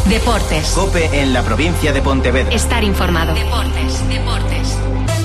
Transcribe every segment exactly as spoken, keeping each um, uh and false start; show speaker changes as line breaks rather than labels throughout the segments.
Deportes.
COPE en la provincia de Pontevedra.
Estar informado. Deportes, deportes.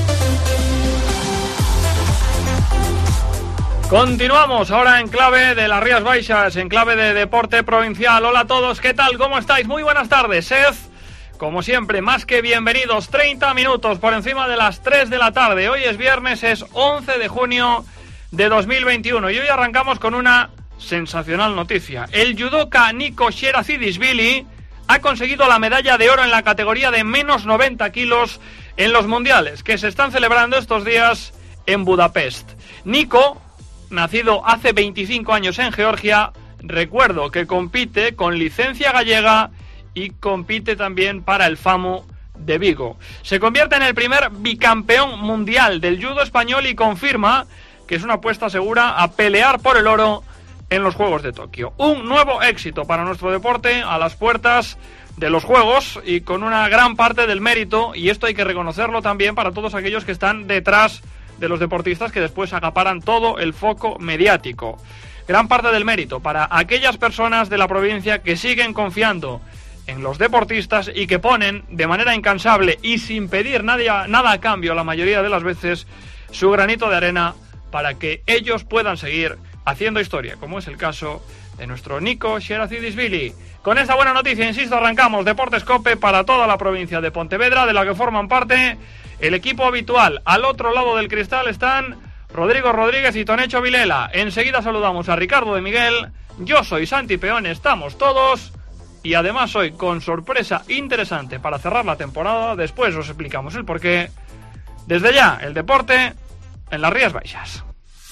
Continuamos ahora en clave de las Rías Baixas, en clave de deporte provincial. Hola a todos, ¿qué tal? ¿Cómo estáis? Muy buenas tardes. Sed, como siempre, más que bienvenidos. treinta minutos por encima de las tres de la tarde. Hoy es viernes, es once de junio de dos mil veintiuno y hoy arrancamos con una sensacional noticia. El judoka Nico Sheracidisvili ha conseguido la medalla de oro en la categoría de menos noventa kilos en los mundiales que se están celebrando estos días en Budapest. Nico, nacido hace veinticinco años en Georgia, recuerdo que compite con licencia gallega y compite también para el FAMU de Vigo. Se convierte en el primer bicampeón mundial del judo español y confirma que es una apuesta segura a pelear por el oro en los Juegos de Tokio. Un nuevo éxito para nuestro deporte a las puertas de los Juegos y con una gran parte del mérito, y esto hay que reconocerlo también para todos aquellos que están detrás de los deportistas que después acaparan todo el foco mediático. Gran parte del mérito para aquellas personas de la provincia que siguen confiando en los deportistas y que ponen de manera incansable y sin pedir nada, nada a cambio la mayoría de las veces su granito de arena para que ellos puedan seguir haciendo historia, como es el caso de nuestro Nico Sheracidisvili. Con esta buena noticia, insisto, arrancamos Deportes COPE para toda la provincia de Pontevedra, de la que forman parte el equipo habitual. Al otro lado del cristal están Rodrigo Rodríguez y Tonecho Vilela. Enseguida saludamos a Ricardo de Miguel. Yo soy Santi Peón, estamos todos. Y además hoy con sorpresa interesante para cerrar la temporada. Después os explicamos el porqué. Desde ya, el deporte en las Rías Baixas.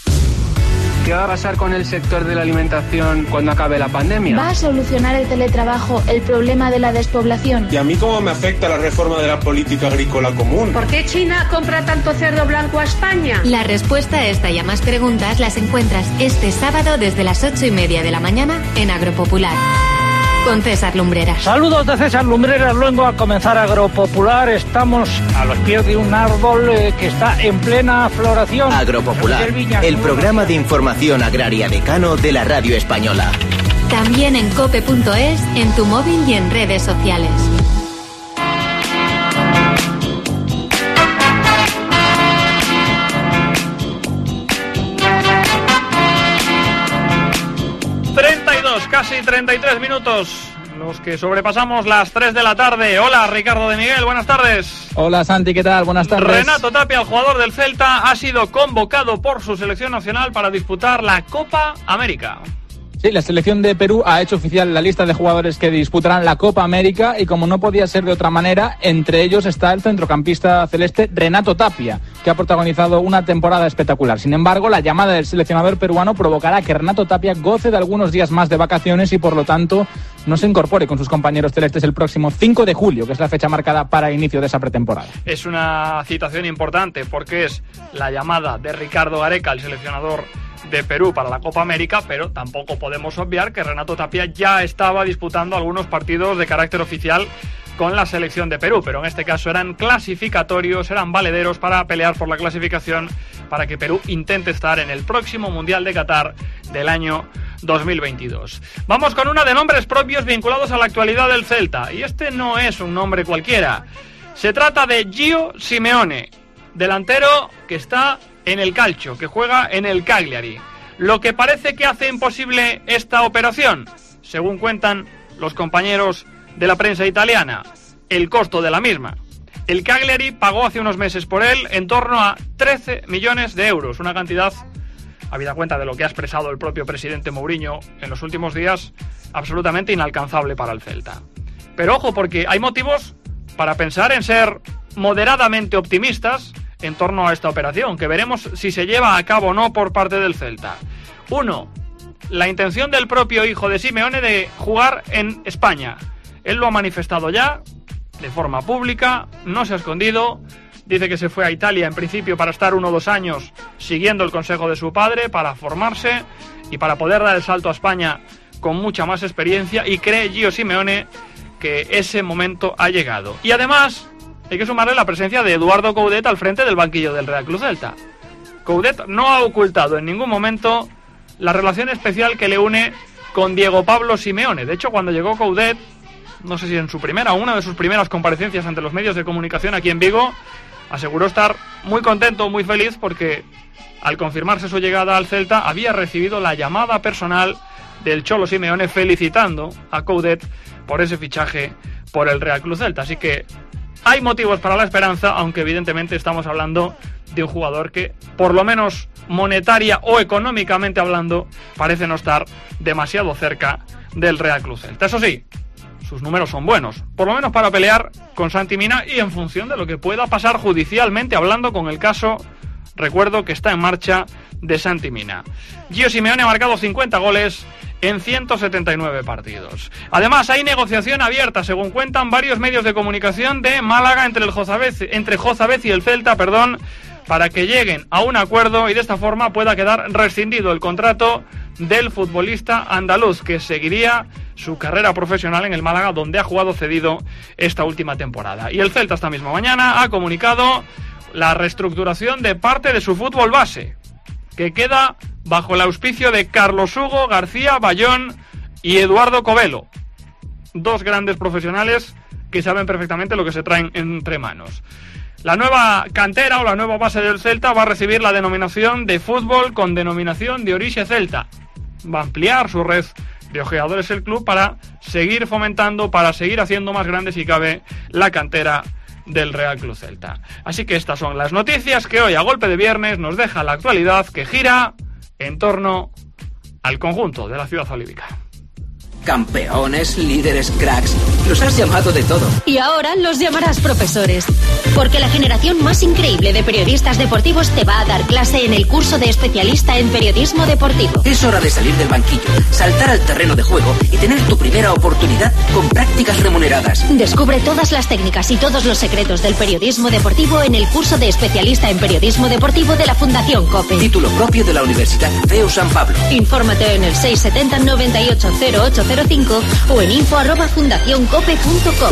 ¿Qué va a pasar con el sector de la alimentación cuando acabe la pandemia?
¿Va a solucionar el teletrabajo el problema de la despoblación?
¿Y a mí cómo me afecta la reforma de la política agrícola común?
¿Por qué China compra tanto cerdo blanco a España?
La respuesta a esta y a más preguntas las encuentras este sábado desde las ocho y media de la mañana en Agropopular. Con César Lumbreras.
Saludos de César Lumbreras, luego a comenzar Agropopular. Estamos a los pies de un árbol eh, que está en plena floración.
Agropopular, el programa de información agraria decano de la radio española.
También en cope punto es, en tu móvil y en redes sociales.
Casi treinta y tres minutos, los que sobrepasamos las tres de la tarde. Hola, Ricardo de Miguel, buenas tardes.
Hola, Santi, ¿qué tal? Buenas tardes.
Renato Tapia, el jugador del Celta, ha sido convocado por su selección nacional para disputar la Copa América.
Sí, la selección de Perú ha hecho oficial la lista de jugadores que disputarán la Copa América y como no podía ser de otra manera, entre ellos está el centrocampista celeste Renato Tapia, que ha protagonizado una temporada espectacular. Sin embargo, la llamada del seleccionador peruano provocará que Renato Tapia goce de algunos días más de vacaciones y por lo tanto no se incorpore con sus compañeros celestes el próximo cinco de julio, que es la fecha marcada para el inicio de esa pretemporada.
Es una citación importante porque es la llamada de Ricardo Gareca, el seleccionador de Perú para la Copa América, pero tampoco podemos obviar que Renato Tapia ya estaba disputando algunos partidos de carácter oficial con la selección de Perú, pero en este caso eran clasificatorios, eran valederos para pelear por la clasificación para que Perú intente estar en el próximo Mundial de Qatar del año dos mil veintidós. Vamos con una de nombres propios vinculados a la actualidad del Celta, y este no es un nombre cualquiera. Se trata de Gio Simeone, delantero que está en el Calcio, que juega en el Cagliari. Lo que parece que hace imposible esta operación, según cuentan los compañeros de la prensa italiana, el costo de la misma. El Cagliari pagó hace unos meses por él en torno a trece millones de euros, una cantidad, habida cuenta de lo que ha expresado el propio presidente Mourinho en los últimos días, absolutamente inalcanzable para el Celta. Pero ojo, porque hay motivos para pensar en ser moderadamente optimistas en torno a esta operación, que veremos si se lleva a cabo o no por parte del Celta. Uno, la intención del propio hijo de Simeone de jugar en España. Él lo ha manifestado ya, de forma pública, no se ha escondido, dice que se fue a Italia en principio para estar uno o dos años siguiendo el consejo de su padre, para formarse y para poder dar el salto a España con mucha más experiencia, y cree Gio Simeone que ese momento ha llegado. Y además hay que sumarle la presencia de Eduardo Coudet al frente del banquillo del Real Club Celta. Coudet no ha ocultado en ningún momento la relación especial que le une con Diego Pablo Simeone. De hecho, cuando llegó Coudet, no sé si en su primera o una de sus primeras comparecencias ante los medios de comunicación aquí en Vigo, aseguró estar muy contento, muy feliz, porque al confirmarse su llegada al Celta había recibido la llamada personal del Cholo Simeone felicitando a Coudet por ese fichaje por el Real Club Celta. Así que hay motivos para la esperanza, aunque evidentemente estamos hablando de un jugador que, por lo menos monetaria o económicamente hablando, parece no estar demasiado cerca del Real Club Celta. Eso sí, sus números son buenos, por lo menos para pelear con Santi Mina y en función de lo que pueda pasar judicialmente hablando con el caso, recuerdo que está en marcha, de Santi Mina. Gio Simeone ha marcado cincuenta goles en ciento setenta y nueve partidos. Además, hay negociación abierta, según cuentan varios medios de comunicación de Málaga entre el Jozabez, entre Jozabez y el Celta, perdón, para que lleguen a un acuerdo y de esta forma pueda quedar rescindido el contrato del futbolista andaluz, que seguiría su carrera profesional en el Málaga, donde ha jugado cedido esta última temporada. Y el Celta esta misma mañana ha comunicado la reestructuración de parte de su fútbol base, que queda bajo el auspicio de Carlos Hugo García Bayón y Eduardo Covelo, dos grandes profesionales que saben perfectamente lo que se traen entre manos. La nueva cantera o la nueva base del Celta va a recibir la denominación de fútbol con denominación de Orixe Celta. Va a ampliar su red de ojeadores el club para seguir fomentando, para seguir haciendo más grande, si cabe, la cantera del Real Club Celta. Así que estas son las noticias que hoy, a golpe de viernes, nos deja la actualidad que gira en torno al conjunto de la ciudad olívica.
Campeones, líderes, cracks, los has llamado de todo.
Y ahora los llamarás profesores. Porque la generación más increíble de periodistas deportivos te va a dar clase en el curso de especialista en periodismo deportivo.
Es hora de salir del banquillo, saltar al terreno de juego y tener tu primera oportunidad con prácticas remuneradas.
Descubre todas las técnicas y todos los secretos del periodismo deportivo en el curso de especialista en periodismo deportivo de la Fundación COPE.
Título propio de la Universidad C E U San Pablo.
Infórmate en el seis setenta noventa y ocho cero ocho cero cinco o en info arroba fundacioncope punto com.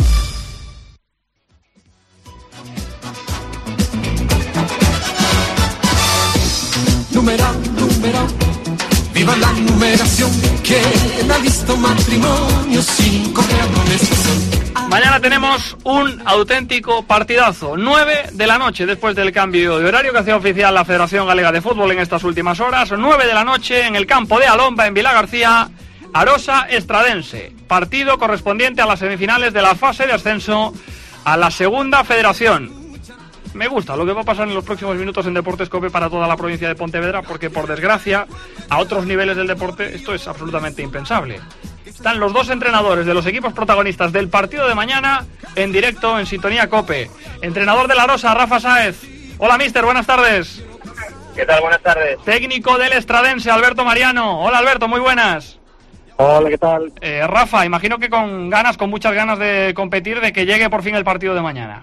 Numeral, numeral, viva la numeración, ¿quién ha visto matrimonio sin correr con estación?
Mañana tenemos un auténtico partidazo, nueve de la noche, después del cambio de horario que hacía oficial la Federación Galega de Fútbol en estas últimas horas, nueve de la noche en el campo de Alomba, en Vilagarcía, Arosa Estradense, partido correspondiente a las semifinales de la fase de ascenso a la segunda federación. Me gusta lo que va a pasar en los próximos minutos en Deportes COPE para toda la provincia de Pontevedra, porque por desgracia a otros niveles del deporte esto es absolutamente impensable. Están los dos entrenadores de los equipos protagonistas del partido de mañana en directo en Sintonía COPE. Entrenador de la Arosa, Rafa Sáez. Hola, mister, buenas tardes.
¿Qué tal? Buenas tardes.
Técnico del Estradense, Alberto Mariano. Hola, Alberto, muy buenas.
Hola, ¿qué tal?
Eh, Rafa, imagino que con ganas, con muchas ganas de competir, de que llegue por fin el partido de mañana.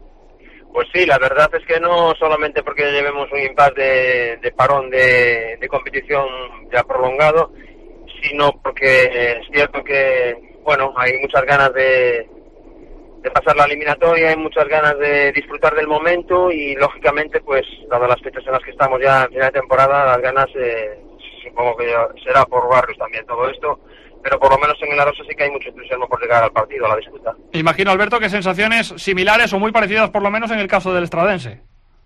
Pues sí, la verdad es que no solamente porque llevemos un impasse de, de parón de, de competición ya prolongado, sino porque es cierto que, bueno, hay muchas ganas de, de pasar la eliminatoria, hay muchas ganas de disfrutar del momento y, lógicamente, pues, dadas las fechas en las que estamos ya en final de temporada, las ganas... Eh, supongo que será por barrios también todo esto, pero por lo menos en el Arosa sí que hay mucho entusiasmo por llegar al partido, a la disputa.
Imagino, Alberto, que sensaciones similares o muy parecidas por lo menos en el caso del Estradense.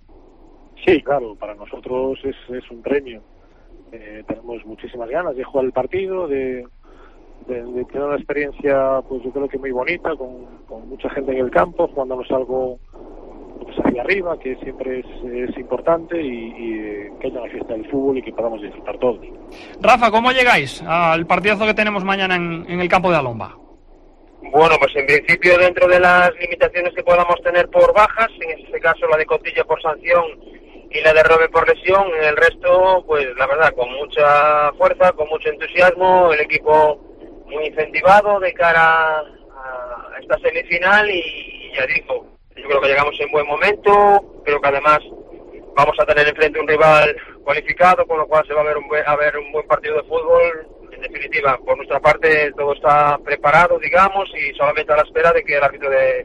Sí, claro, para nosotros es, es un premio. Eh, tenemos muchísimas ganas de jugar el partido, de, de, de tener una experiencia, pues yo creo que muy bonita, con, con mucha gente en el campo, jugándonos algo pues hacia arriba, que siempre es, es importante, y, y que haya una fiesta del fútbol y que podamos disfrutar todos.
Rafa, ¿cómo llegáis al partidazo que tenemos mañana en, en el campo de Alomba?
Bueno, pues en principio dentro de las limitaciones que podamos tener por bajas, en este caso la de Cotilla por sanción y la de Robe por lesión, en el resto, pues la verdad, con mucha fuerza, con mucho entusiasmo, el equipo muy incentivado de cara a esta semifinal y ya digo, yo creo que llegamos en buen momento, creo que además vamos a tener enfrente un rival cualificado, con lo cual se va a ver un buen, a ver un buen partido de fútbol. En definitiva, por nuestra parte todo está preparado, digamos, y solamente a la espera de que el árbitro de,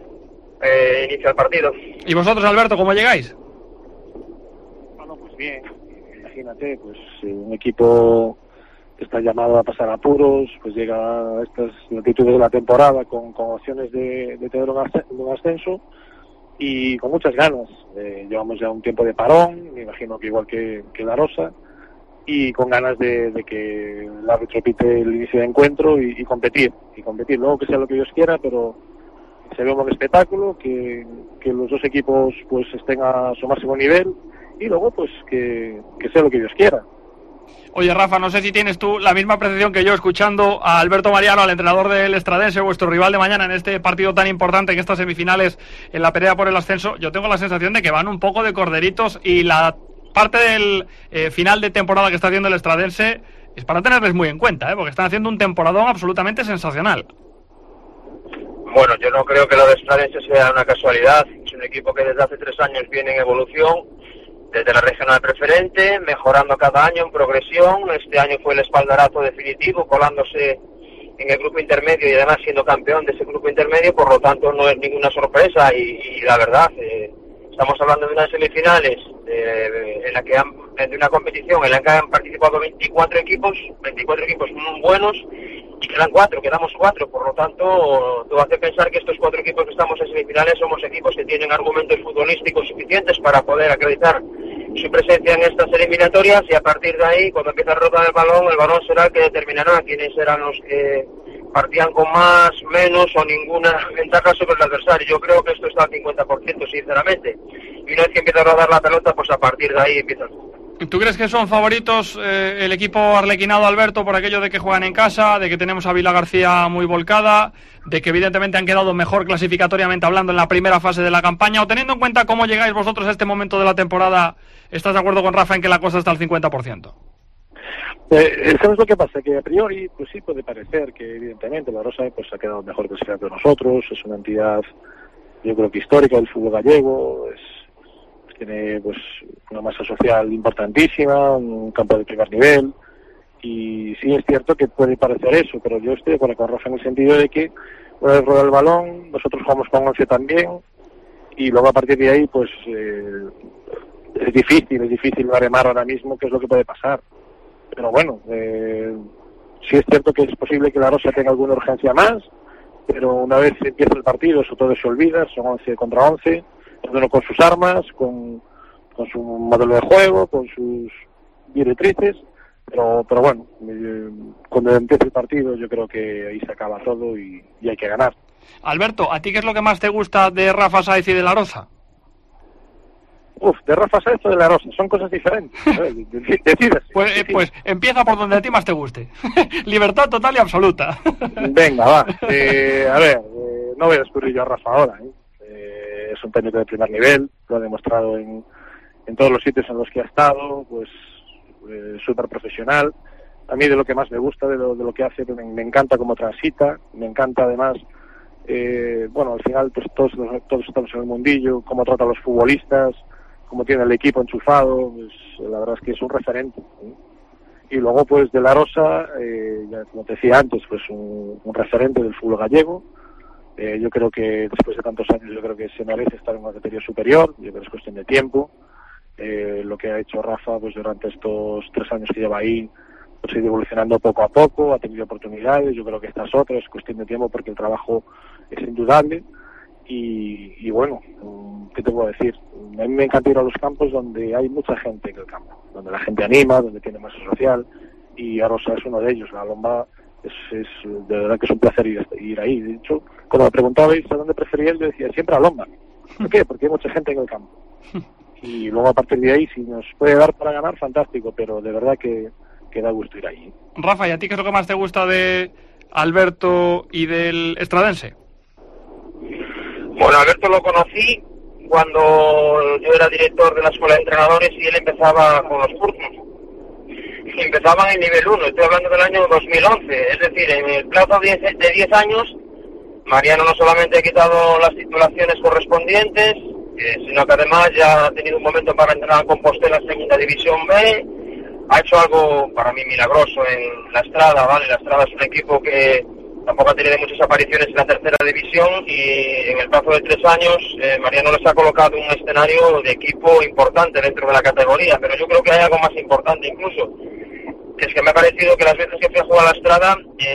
eh, inicie el partido.
¿Y vosotros, Alberto, cómo llegáis?
Bueno, pues bien, imagínate, pues un equipo que está llamado a pasar apuros, pues llega a estas latitudes de la temporada con, con opciones de, de tener un ascenso y con muchas ganas. Eh, llevamos ya un tiempo de parón, me imagino que igual que, que la Rosa, y con ganas de, de que el árbitro pite el inicio de encuentro y, y competir, y competir, luego que sea lo que Dios quiera, pero se ve un buen espectáculo, que, que los dos equipos pues estén a su máximo nivel y luego pues que, que sea lo que Dios quiera.
Oye, Rafa, no sé si tienes tú la misma percepción que yo escuchando a Alberto Mariano, al entrenador del Estradense, vuestro rival de mañana en este partido tan importante, en estas semifinales, en la pelea por el ascenso. Yo tengo la sensación de que van un poco de corderitos y la parte del eh, final de temporada que está haciendo el Estradense es para tenerles muy en cuenta, ¿eh? Porque están haciendo un temporadón absolutamente sensacional.
Bueno, yo no creo que lo de Estradense sea una casualidad. Es un equipo que desde hace tres años viene en evolución, desde la regional preferente, mejorando cada año en progresión. Este año fue el espaldarazo definitivo, colándose en el grupo intermedio y además siendo campeón de ese grupo intermedio, por lo tanto no es ninguna sorpresa y, y la verdad, eh, estamos hablando de unas semifinales eh, en la que han, de una competición en la que han participado veinticuatro equipos, veinticuatro equipos muy buenos, y quedan cuatro, quedamos cuatro, por lo tanto, te hace pensar que estos cuatro equipos que estamos en semifinales somos equipos que tienen argumentos futbolísticos suficientes para poder acreditar su presencia en estas eliminatorias, y a partir de ahí, cuando empieza a rotar el balón, el balón será el que determinará quiénes serán los que partían con más, menos o ninguna ventaja sobre el adversario. Yo creo que esto está al cincuenta por ciento, sinceramente, y una vez que empieza a rodar la pelota, pues a partir de ahí empieza el...
¿Tú crees que son favoritos eh, el equipo arlequinado, Alberto, por aquello de que juegan en casa, de que tenemos a Vila García muy volcada, de que evidentemente han quedado mejor clasificatoriamente hablando en la primera fase de la campaña? O teniendo en cuenta cómo llegáis vosotros a este momento de la temporada, ¿estás de acuerdo con Rafa en que la cosa está al cincuenta por ciento?
Eh, ¿Sabes lo que pasa? Que a priori, pues sí puede parecer que evidentemente la Rosa pues ha quedado mejor clasificada que nosotros, es una entidad, yo creo que histórica del fútbol gallego, es tiene pues una masa social importantísima, un campo de primer nivel, y sí es cierto que puede parecer eso, pero yo estoy de acuerdo con Rafa en el sentido de que una vez roda el balón, nosotros jugamos con once también, y luego a partir de ahí pues eh, es difícil, es difícil baremar ahora mismo qué es lo que puede pasar, pero bueno, eh, sí es cierto que es posible que la Rosa tenga alguna urgencia más, pero una vez empieza el partido eso todo se olvida, son once contra once, cada uno con sus armas, con, con su modelo de juego, con sus directrices, pero pero bueno, eh, cuando empiece el partido yo creo que ahí se acaba todo y, y hay que ganar.
Alberto, ¿a ti qué es lo que más te gusta de Rafa Sáez y de la Rosa?
Uf, de Rafa Sáez o de la Rosa, son cosas diferentes. Decides.
Pues, eh, pues empieza por donde a ti más te guste. Libertad total y absoluta.
Venga, va. Eh, a ver, eh, no voy a descubrir yo a Rafa ahora, ¿eh? Es un técnico de primer nivel, lo ha demostrado en, en todos los sitios en los que ha estado, pues eh, súper profesional. A mí de lo que más me gusta, de lo, de lo que hace, me, me encanta cómo transita, me encanta además, eh, bueno, al final pues todos, todos estamos en el mundillo, cómo trata a los futbolistas, cómo tiene el equipo enchufado, pues la verdad es que es un referente, ¿eh? Y luego pues de la Rosa, eh, ya, como te decía antes, pues un, un referente del fútbol gallego. Eh, yo creo que después de tantos años yo creo que se merece estar en una categoría superior, yo creo que es cuestión de tiempo. Eh, lo que ha hecho Rafa pues durante estos tres años que lleva ahí pues ha ido evolucionando poco a poco, ha tenido oportunidades, yo creo que esta es otra, es cuestión de tiempo porque el trabajo es indudable y, y bueno, ¿qué te puedo decir? A mí me encanta ir a los campos donde hay mucha gente en el campo, donde la gente anima, donde tiene masa social, y Arosa es uno de ellos. La Lomba es, es de verdad que es un placer ir, ir ahí. De hecho, cuando me preguntabais a dónde preferíais, yo decía siempre a Lomba. ¿Por qué? Porque hay mucha gente en el campo. Y luego a partir de ahí, si nos puede dar para ganar, fantástico, pero de verdad que, que da gusto ir ahí.
Rafa, ¿y a ti qué es lo que más te gusta de Alberto y del Estradense?
Bueno, Alberto lo conocí cuando yo era director de la escuela de entrenadores y él empezaba con los cursos. Y empezaban en nivel uno, estoy hablando del año dos mil once, es decir, en el plazo de diez años, Mariano no solamente ha quitado las titulaciones correspondientes, eh, sino que además ya ha tenido un momento para entrenar con Compostela en segunda división B, ha hecho algo para mí milagroso en la Estrada, ¿vale? La Estrada es un equipo que tampoco ha tenido muchas apariciones en la tercera división y en el plazo de tres años eh, Mariano les ha colocado un escenario de equipo importante dentro de la categoría, pero yo creo que hay algo más importante incluso. es que me ha parecido que las veces que fui a jugar a la Estrada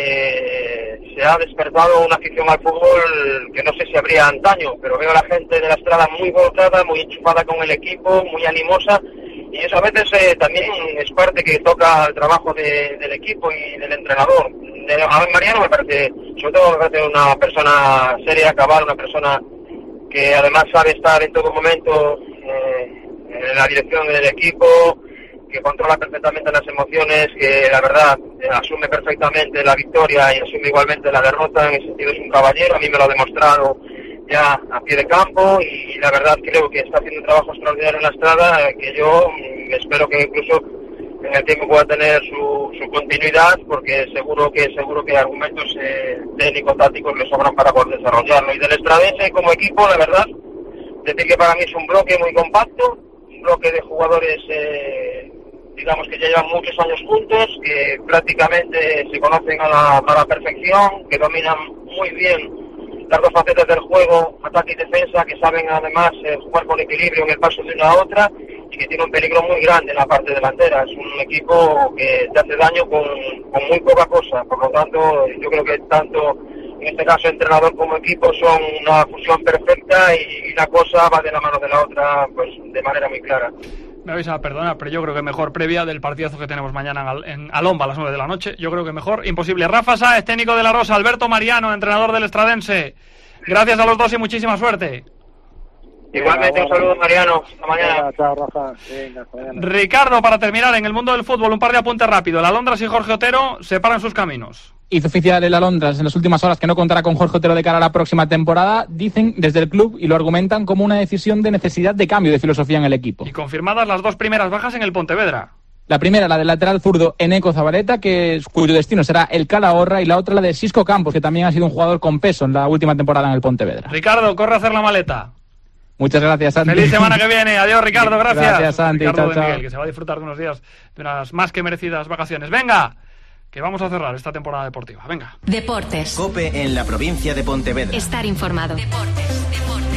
eh, se ha despertado una afición al fútbol que no sé si habría antaño, pero veo a la gente de la Estrada muy volcada, muy enchufada con el equipo, muy animosa, y eso a veces eh, también es parte que toca el trabajo de, del equipo y del entrenador. De, a mí Mariano me parece, sobre todo me parece una persona seria, cabal, una persona que además sabe estar en todo momento eh, en la dirección del equipo, que controla perfectamente las emociones, que la verdad eh, asume perfectamente la victoria y asume igualmente la derrota. En ese sentido es un caballero, a mí me lo ha demostrado ya a pie de campo, y la verdad creo que está haciendo un trabajo extraordinario en la Estrada, eh, que yo mm, espero que incluso en el tiempo pueda tener su, su continuidad, porque seguro que seguro que argumentos eh, técnicos, tácticos le sobran para poder desarrollarlo. Y del Estradense como equipo, la verdad, decir que para mí es un bloque muy compacto, un bloque de jugadores eh, digamos que ya llevan muchos años juntos, que prácticamente se conocen a la, a la perfección, que dominan muy bien las dos facetas del juego, ataque y defensa, que saben además eh, jugar con equilibrio en el paso de una a otra, y que tiene un peligro muy grande en la parte delantera. Es un equipo que te hace daño con, con muy poca cosa. Por lo tanto, yo creo que tanto en este caso entrenador como equipo son una fusión perfecta, y una cosa va de la mano de la otra, pues de manera muy clara.
Me vais a perdonar, pero yo creo que mejor previa del partidazo que tenemos mañana en, en Alomba a las nueve de la noche. Yo creo que mejor imposible. Rafa Sáez, técnico de La Rosa, Alberto Mariano, entrenador del Estradense. Gracias a los dos y muchísima suerte.
Igualmente, un saludo, Mariano. Hasta mañana.
Chao, Rafa. Venga, hasta mañana.
Ricardo, para terminar, en el mundo del fútbol, un par de apuntes rápidos. La Alondras y Jorge Otero separan sus caminos.
Hizo oficial el Alondras en las últimas horas que no contará con Jorge Otero de cara a la próxima temporada. Dicen desde el club y lo argumentan como una decisión de necesidad de cambio de filosofía en el equipo.
Y confirmadas las dos primeras bajas en el Pontevedra.
La primera, la del lateral zurdo Eneco Zabaleta, que cuyo destino será el Calahorra, y la otra, la de Xisco Campos, que también ha sido un jugador con peso en la última temporada en el Pontevedra.
Ricardo, corre a hacer la maleta.
Muchas gracias, Santi.
Feliz semana que viene. Adiós, Ricardo, gracias.
Gracias, Santi.
Ricardo
chao,
de Miguel,
chao.
que se va a disfrutar de unos días, de unas más que merecidas vacaciones. Venga, que vamos a cerrar esta temporada deportiva. Venga.
Deportes.
COPE en la provincia de Pontevedra.
Estar informado. Deportes, deportes.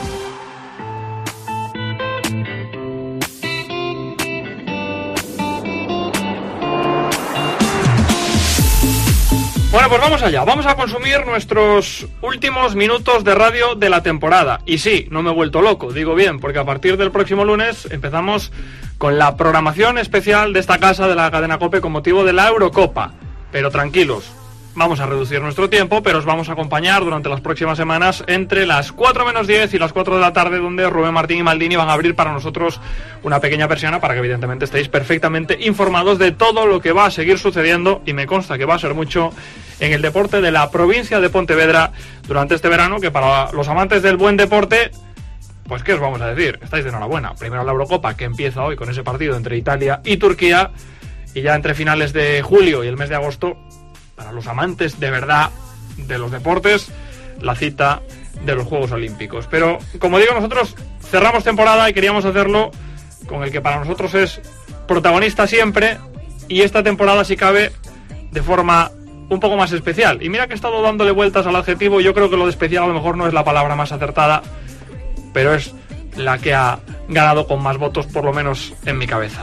Bueno, pues vamos allá. Vamos a consumir nuestros últimos minutos de radio de la temporada. Y sí, no me he vuelto loco, digo bien, porque a partir del próximo lunes empezamos con la programación especial de esta casa de la cadena COPE con motivo de la Eurocopa. Pero tranquilos, vamos a reducir nuestro tiempo, pero os vamos a acompañar durante las próximas semanas entre las cuatro menos diez y las cuatro de la tarde, donde Rubén Martín y Maldini van a abrir para nosotros una pequeña persiana para que evidentemente estéis perfectamente informados de todo lo que va a seguir sucediendo, y me consta que va a ser mucho, en el deporte de la provincia de Pontevedra durante este verano, que para los amantes del buen deporte, pues qué os vamos a decir, estáis de enhorabuena. Primero la Eurocopa, que empieza hoy con ese partido entre Italia y Turquía, y ya entre finales de julio y el mes de agosto, para los amantes de verdad de los deportes, la cita de los Juegos Olímpicos. Pero, como digo, nosotros cerramos temporada y queríamos hacerlo con el que para nosotros es protagonista siempre, y esta temporada, si cabe, de forma un poco más especial. Y mira que he estado dándole vueltas al adjetivo, y yo creo que lo de especial a lo mejor no es la palabra más acertada, pero es la que ha ganado con más votos, por lo menos en mi cabeza.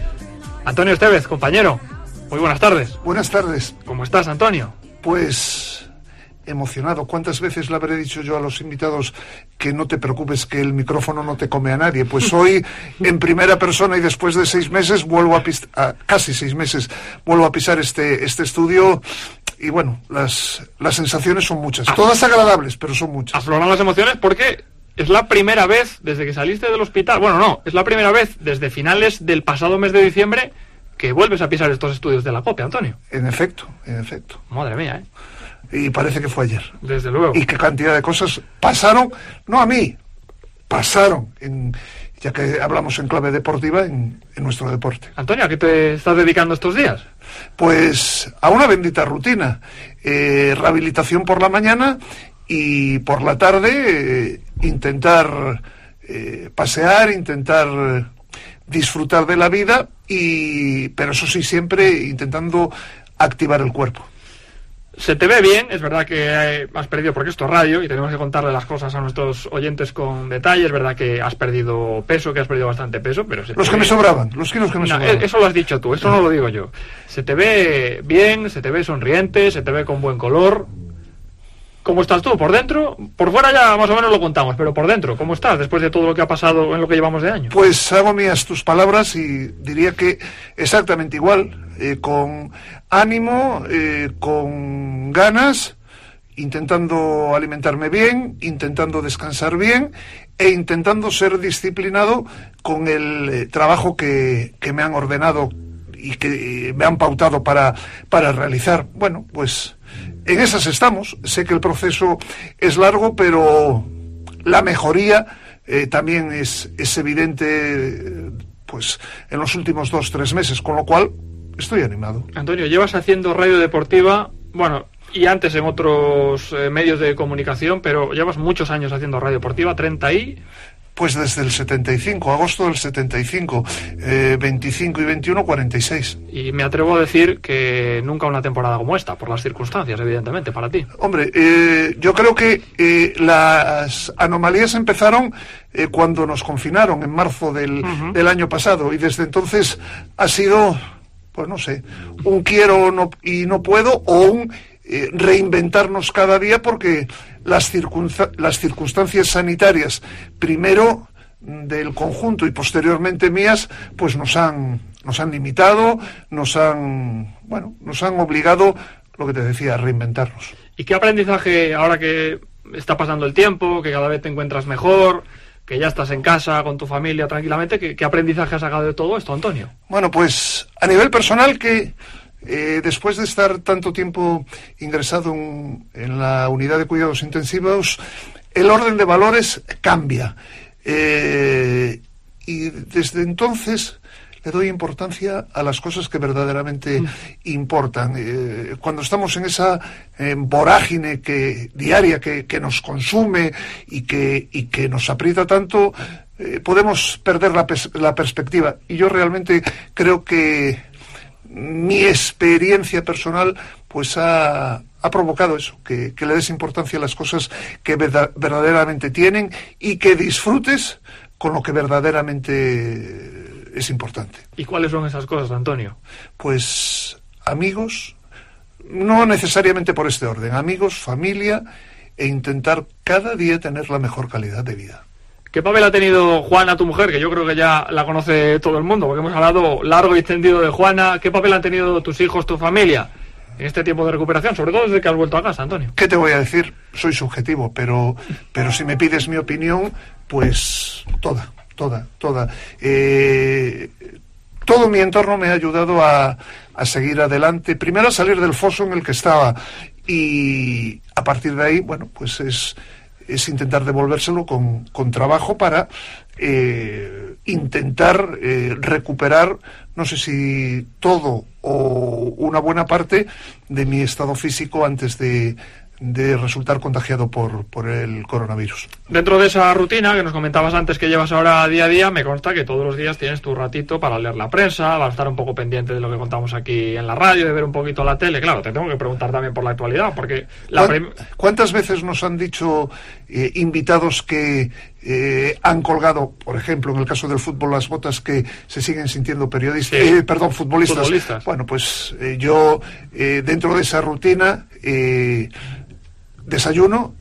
Antonio Estevez, compañero, muy buenas tardes.
Buenas tardes.
¿Cómo estás, Antonio?
Pues emocionado. ¿Cuántas veces le habré dicho yo a los invitados que no te preocupes, que el micrófono no te come a nadie? Pues hoy, en primera persona, y después de seis meses, vuelvo a pisar, a casi seis meses, vuelvo a pisar este, este estudio. Y bueno, las, las sensaciones son muchas. Todas agradables, pero son muchas.
Afloran las emociones porque es la primera vez desde que saliste del hospital. Bueno, no, es la primera vez desde finales del pasado mes de diciembre que vuelves a pisar estos estudios de la COPE, Antonio.
En efecto, en efecto.
Madre mía, ¿eh?
Y parece que fue ayer.
Desde luego.
Y qué cantidad de cosas pasaron, no a mí, pasaron, en, ya que hablamos en clave deportiva, en, en nuestro deporte.
Antonio, ¿a qué te estás dedicando estos días?
Pues a una bendita rutina. Eh, rehabilitación por la mañana y por la tarde eh, intentar eh, pasear, intentar eh, disfrutar de la vida, y pero eso sí, siempre intentando activar el cuerpo.
Se te ve bien, es verdad que eh, has perdido, porque esto es radio y tenemos que contarle las cosas a nuestros oyentes con detalle. Es verdad que has perdido peso, que has perdido bastante peso, pero se
los que
ve...
me sobraban, los kilos que me
no,
sobraban.
Eso lo has dicho tú, eso no lo digo yo. Se te ve bien, se te ve sonriente, se te ve con buen color. ¿Cómo estás tú? ¿Por dentro? Por fuera ya más o menos lo contamos, pero por dentro, ¿cómo estás después de todo lo que ha pasado en lo que llevamos de año?
Pues hago mías tus palabras y diría que exactamente igual, eh, con ánimo, eh, con ganas, intentando alimentarme bien, intentando descansar bien e intentando ser disciplinado con el eh, trabajo que, que me han ordenado y que eh, me han pautado para, para realizar. Bueno, pues... en esas estamos. Sé que el proceso es largo, pero la mejoría eh, también es, es evidente eh, pues en los últimos dos, tres meses, con lo cual estoy animado.
Antonio, llevas haciendo radio deportiva, bueno, y antes en otros eh, medios de comunicación, pero llevas muchos años haciendo radio deportiva, treinta y...
Pues desde el setenta y cinco, agosto del setenta y cinco, eh, veinticinco y veintiuno, cuarenta y seis.
Y me atrevo a decir que nunca una temporada como esta, por las circunstancias, evidentemente, para ti.
Hombre, eh, yo creo que eh, las anomalías empezaron eh, cuando nos confinaron en marzo del, uh-huh. del año pasado, y desde entonces ha sido, pues no sé, un quiero no, y no puedo, o un eh, reinventarnos cada día, porque las, circunsta- las circunstancias sanitarias, primero del conjunto y posteriormente mías, pues nos han nos han limitado, nos han bueno, nos han obligado, lo que te decía, a reinventarnos.
¿Y qué aprendizaje, ahora que está pasando el tiempo, que cada vez te encuentras mejor, que ya estás en casa con tu familia tranquilamente, qué, qué aprendizaje has sacado de todo esto, Antonio?
Bueno, pues a nivel personal, que Eh, después de estar tanto tiempo ingresado en, en la unidad de cuidados intensivos, el orden de valores cambia. Eh, y desde entonces le doy importancia a las cosas que verdaderamente mm. importan. Eh, cuando estamos en esa eh, vorágine que, diaria que, que nos consume y que, y que nos aprieta tanto, eh, podemos perder la, pers- la perspectiva. Y yo realmente creo que mi experiencia personal pues ha, ha provocado eso, que, que le des importancia a las cosas que verdad, verdaderamente tienen y que disfrutes con lo que verdaderamente es importante.
¿Y cuáles son esas cosas, Antonio?
Pues amigos, no necesariamente por este orden, amigos, familia, e intentar cada día tener la mejor calidad de vida.
¿Qué papel ha tenido Juana, tu mujer? Que yo creo que ya la conoce todo el mundo, porque hemos hablado largo y extendido de Juana. ¿Qué papel han tenido tus hijos, tu familia, en este tiempo de recuperación? Sobre todo desde que has vuelto a casa, Antonio.
¿Qué te voy a decir? Soy subjetivo, pero, pero si me pides mi opinión, pues toda, toda, toda. Eh, todo mi entorno me ha ayudado a, a seguir adelante. Primero a salir del foso en el que estaba, y a partir de ahí, bueno, pues es... es intentar devolvérselo con, con trabajo para eh, intentar eh, recuperar, no sé si todo o una buena parte de mi estado físico antes de, de resultar contagiado por, por el coronavirus.
Dentro de esa rutina que nos comentabas antes que llevas ahora día a día, me consta que todos los días tienes tu ratito para leer la prensa, para estar un poco pendiente de lo que contamos aquí en la radio, de ver un poquito la tele. Claro, te tengo que preguntar también por la actualidad, porque... La prim...
¿Cuántas veces nos han dicho eh, invitados que eh, han colgado, por ejemplo, en el caso del fútbol, las botas, que se siguen sintiendo periodistas, sí. eh, perdón, futbolistas?
futbolistas?
Bueno, pues eh, yo, eh, dentro de esa rutina... Eh, desayuno,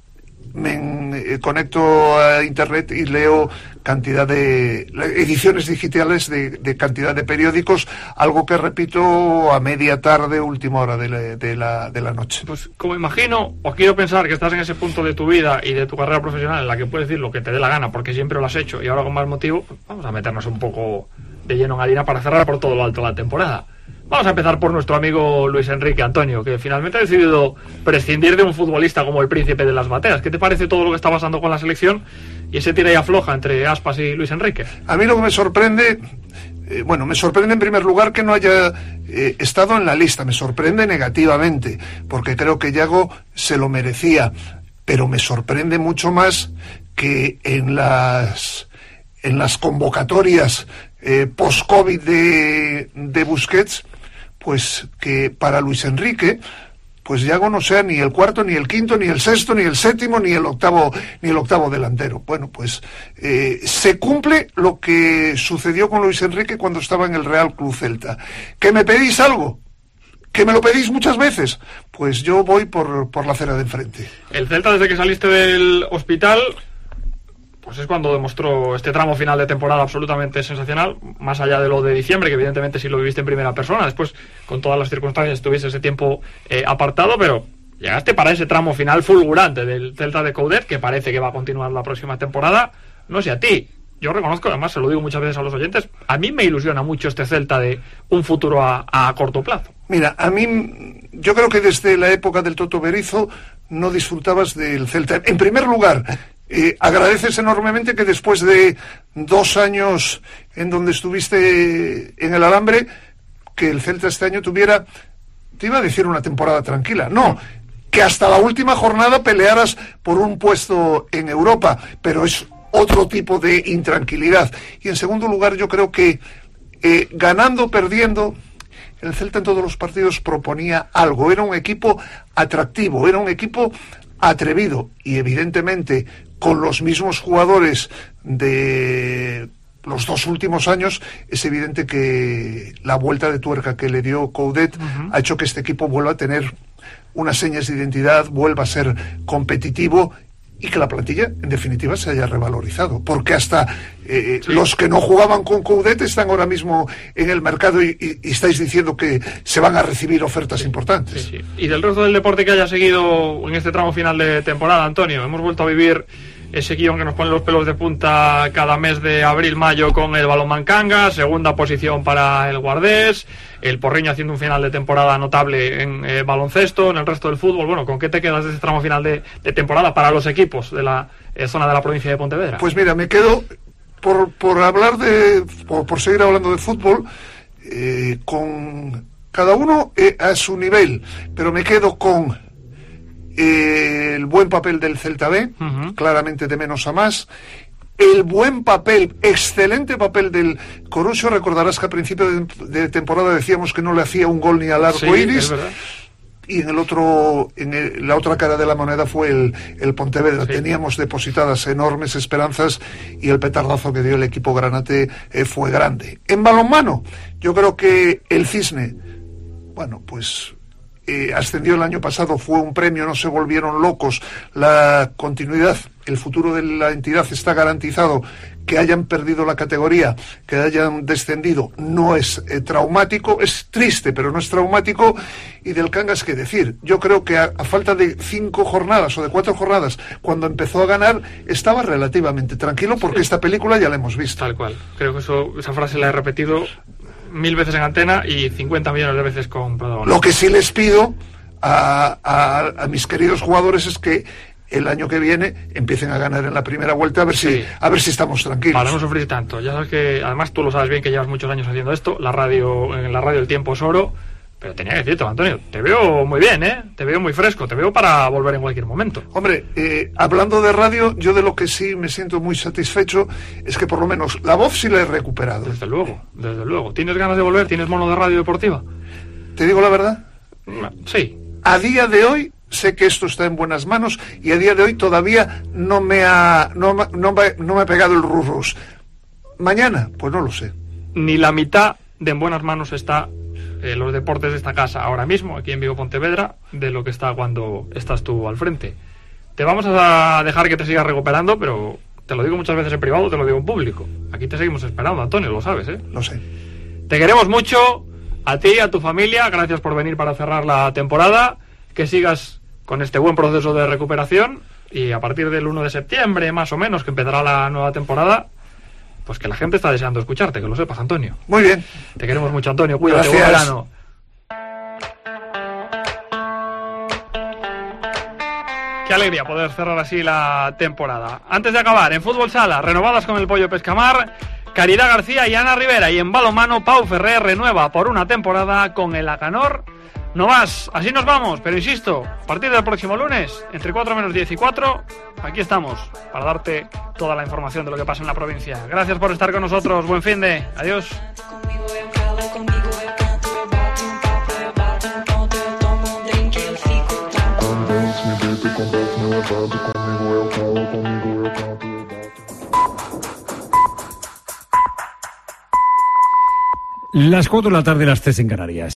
me eh, conecto a internet y leo cantidad de ediciones digitales de, de cantidad de periódicos, algo que repito a media tarde, última hora de la, de la, de la noche.
Pues como imagino, o quiero pensar que estás en ese punto de tu vida y de tu carrera profesional en la que puedes decir lo que te dé la gana, porque siempre lo has hecho y ahora con más motivo, pues vamos a meternos un poco de lleno en harina para cerrar por todo lo alto la temporada. Vamos a empezar por nuestro amigo Luis Enrique, Antonio, que finalmente ha decidido prescindir de un futbolista como el príncipe de las bateas. ¿Qué te parece todo lo que está pasando con la selección y ese tira y afloja entre Aspas y Luis Enrique?
A mí lo que me sorprende, eh, bueno, me sorprende en primer lugar que no haya eh, estado en la lista. Me sorprende negativamente, porque creo que Yago se lo merecía, pero me sorprende mucho más que en las, en las convocatorias eh, post-COVID de, de Busquets, pues que para Luis Enrique, pues Yago no sea ni el cuarto, ni el quinto, ni el sexto, ni el séptimo, ni el octavo, ni el octavo delantero. Bueno, pues eh, se cumple lo que sucedió con Luis Enrique cuando estaba en el Real Club Celta. ¿Que me pedís algo? ¿Que me lo pedís muchas veces? Pues yo voy por, por la acera de enfrente.
El Celta, desde que saliste del hospital, pues es cuando demostró este tramo final de temporada absolutamente sensacional, más allá de lo de diciembre, que evidentemente sí lo viviste en primera persona. Después, con todas las circunstancias, estuviste ese tiempo eh, apartado, pero llegaste para ese tramo final fulgurante del Celta de Coudet, que parece que va a continuar la próxima temporada. No sé a ti, yo reconozco, además se lo digo muchas veces a los oyentes, a mí me ilusiona mucho este Celta de un futuro a, a corto plazo.
Mira, a mí, yo creo que desde la época del Toto Berizzo no disfrutabas del Celta. En primer lugar, eh, agradeces enormemente que después de dos años en donde estuviste en el Alambre, que el Celta este año tuviera, te iba a decir una temporada tranquila, no, que hasta la última jornada pelearas por un puesto en Europa, pero es otro tipo de intranquilidad. Y en segundo lugar, yo creo que eh, ganando, perdiendo, el Celta en todos los partidos proponía algo, era un equipo atractivo, era un equipo atrevido, y evidentemente con los mismos jugadores de los dos últimos años, es evidente que la vuelta de tuerca que le dio Coudet uh-huh. ha hecho que este equipo vuelva a tener unas señas de identidad, vuelva a ser competitivo, y que la plantilla, en definitiva, se haya revalorizado. Porque hasta eh, sí. los que no jugaban con Coudet están ahora mismo en el mercado y, y, y estáis diciendo que se van a recibir ofertas sí. importantes.
Sí, sí. Y del resto del deporte que haya seguido en este tramo final de temporada, Antonio, hemos vuelto a vivir ese guión que nos pone los pelos de punta cada mes de abril-mayo con el Balonmán Cangas, segunda posición para el Guardés, el Porriño haciendo un final de temporada notable en eh, baloncesto, en el resto del fútbol. Bueno, ¿con qué te quedas de este tramo final de, de temporada para los equipos de la eh, zona de la provincia de Pontevedra?
Pues mira, me quedo, por, por hablar de, por, por seguir hablando de fútbol, eh, con cada uno eh, a su nivel, pero me quedo con eh, el buen papel del Celta B, uh-huh. claramente de menos a más, el buen papel, excelente papel del Corucho. Recordarás que a principio de, de temporada decíamos que no le hacía un gol ni al arco sí, iris, y en el otro, en el, la otra cara de la moneda fue el, el Pontevedra. Sí. Teníamos depositadas enormes esperanzas y el petardazo que dio el equipo granate eh, fue grande. En balonmano, yo creo que el Cisne, bueno, pues eh, ascendió el año pasado, fue un premio, no se volvieron locos, la continuidad, el futuro de la entidad está garantizado. Que hayan perdido la categoría, que hayan descendido, no es eh, traumático, es triste, pero no es traumático. Y del Cangas, ¿qué decir? Yo creo que a, a falta de cinco jornadas o de cuatro jornadas, cuando empezó a ganar, estaba relativamente tranquilo, porque sí. esta película ya la hemos visto.
Tal cual. Creo que eso, esa frase la he repetido mil veces en antena y cincuenta millones de veces con protagonistas.
Lo que sí les pido a, a, a mis queridos jugadores es que el año que viene empiecen a ganar en la primera vuelta, a ver si sí. a ver si estamos tranquilos.
Para no sufrir tanto. Ya sabes que, además tú lo sabes bien, que llevas muchos años haciendo esto, la radio, en la radio el tiempo es oro, pero tenía que decirte, Antonio, te veo muy bien, ¿eh? Te veo muy fresco, te veo para volver en cualquier momento.
Hombre, eh, hablando de radio, yo de lo que sí me siento muy satisfecho es que por lo menos la voz sí la he recuperado.
Desde luego, desde luego. ¿Tienes ganas de volver? ¿Tienes mono de radio deportiva?
¿Te digo la verdad?
Sí.
A día de hoy sé que esto está en buenas manos y a día de hoy todavía no me ha no, no, me, no me ha pegado el rurrus. Mañana, pues no lo sé.
Ni la mitad de en buenas manos está eh, los deportes de esta casa ahora mismo, aquí en Vigo Pontevedra, de lo que está cuando estás tú al frente. Te vamos a dejar que te sigas recuperando, pero te lo digo muchas veces en privado, te lo digo en público. Aquí te seguimos esperando, Antonio, lo sabes, ¿eh?
Lo sé.
Te queremos mucho, a ti, a tu familia, gracias por venir para cerrar la temporada, que sigas con este buen proceso de recuperación y a partir del uno de septiembre, más o menos, que empezará la nueva temporada, pues que la gente está deseando escucharte, que lo sepas, Antonio.
Muy bien.
Te queremos mucho, Antonio. Cuídate, buen verano. Qué alegría poder cerrar así la temporada. Antes de acabar, en Fútbol Sala, renovadas con el Pollo Pescamar, Caridad García y Ana Rivera, y en balonmano, Pau Ferrer renueva por una temporada con el Acanor. No más, así nos vamos, pero insisto, a partir del próximo lunes, entre cuatro menos diez y cuatro, aquí estamos, para darte toda la información de lo que pasa en la provincia. Gracias por estar con nosotros, buen fin de, adiós. Conmigo,
Las cuatro de la tarde, las tres en Canarias.